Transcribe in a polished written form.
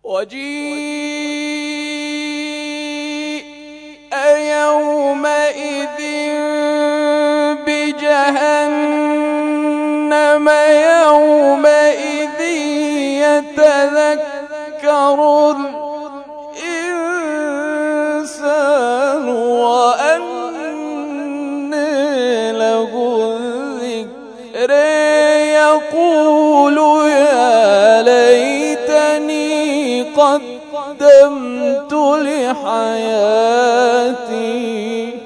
وجيء يومئذ بجهنم يومئذ يتذكر الإنسان وأنى له الذكر يقول يا ليتني قدمت لحياتي